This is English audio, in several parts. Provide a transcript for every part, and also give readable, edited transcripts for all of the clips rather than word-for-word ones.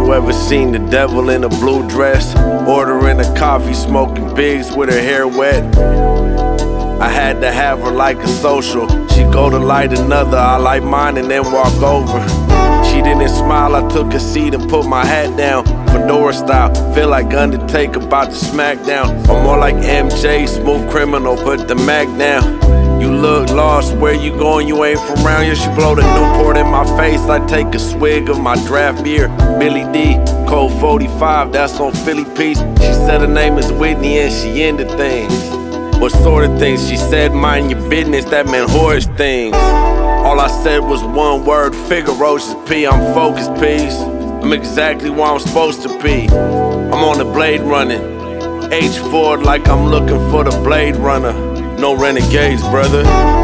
You ever seen the devil in a blue dress? Ordering a coffee, smoking bigs with her hair wet. I had to have her like a social. She go to light another, I light mine and then walk over. She didn't smile, I took a seat and put my hat down. Fedora style, feel like Undertaker about to smack down. Or more like MJ, smooth criminal, put the Mac down. You look lost, where you going? You ain't from round here. She blow the Newport in my face. I take a swig of my draft beer. Billy D, Code 45, that's on Philly Peace. She said her name is Whitney and she into things. What sort of things? She said mind your business, that meant horse things. All I said was one word, Figaro's P. I'm focused, peace. I'm exactly where I'm supposed to be. I'm on the blade running, H4 like I'm looking for the Blade Runner. No renegades, brother.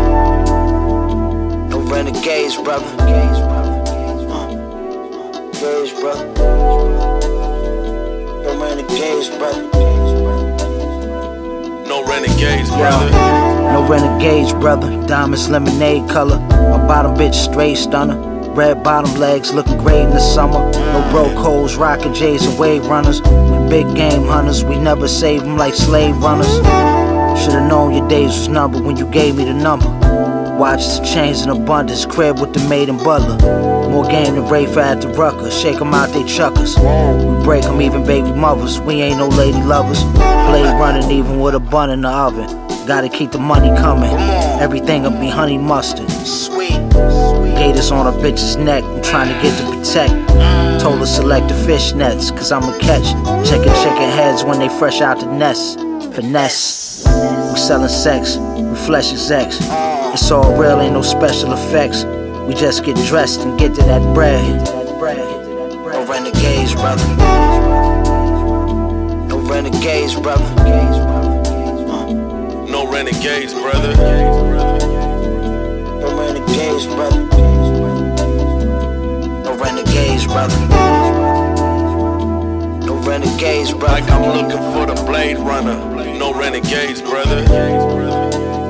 No renegades, brother. Gage, brother. No renegades, brother. No renegades, brother. No renegades, brother. Diamonds lemonade color. My bottom bitch straight stunner. Red bottom legs looking great in the summer. No broke hoes, rockin' J's and wave runners. We big game hunters, we never save them like slave runners. Should've known your days was numbered when you gave me the number. Watches chains in abundance, crib with the maid and butler. More game than Rafe at the Rucker, shake 'em out they chuckers. We break 'em even baby mothers, we ain't no lady lovers. Blade running even with a bun in the oven. Gotta keep the money coming, everything'll be honey mustard. Sweet. Gators on a bitch's neck, I'm trying to get to protect. Told her select the fish nets, cause I'ma catch. Checking chicken heads when they fresh out the nest. Finesse. We selling sex, we flesh is X. It's all real, ain't no special effects. We just get dressed and get to that bread. No renegades, brother. No renegades, brother. No renegades, brother. No renegades, brother. No renegades, brother. No renegades, brother. Like I'm looking for the Blade Runner. No renegades, brother.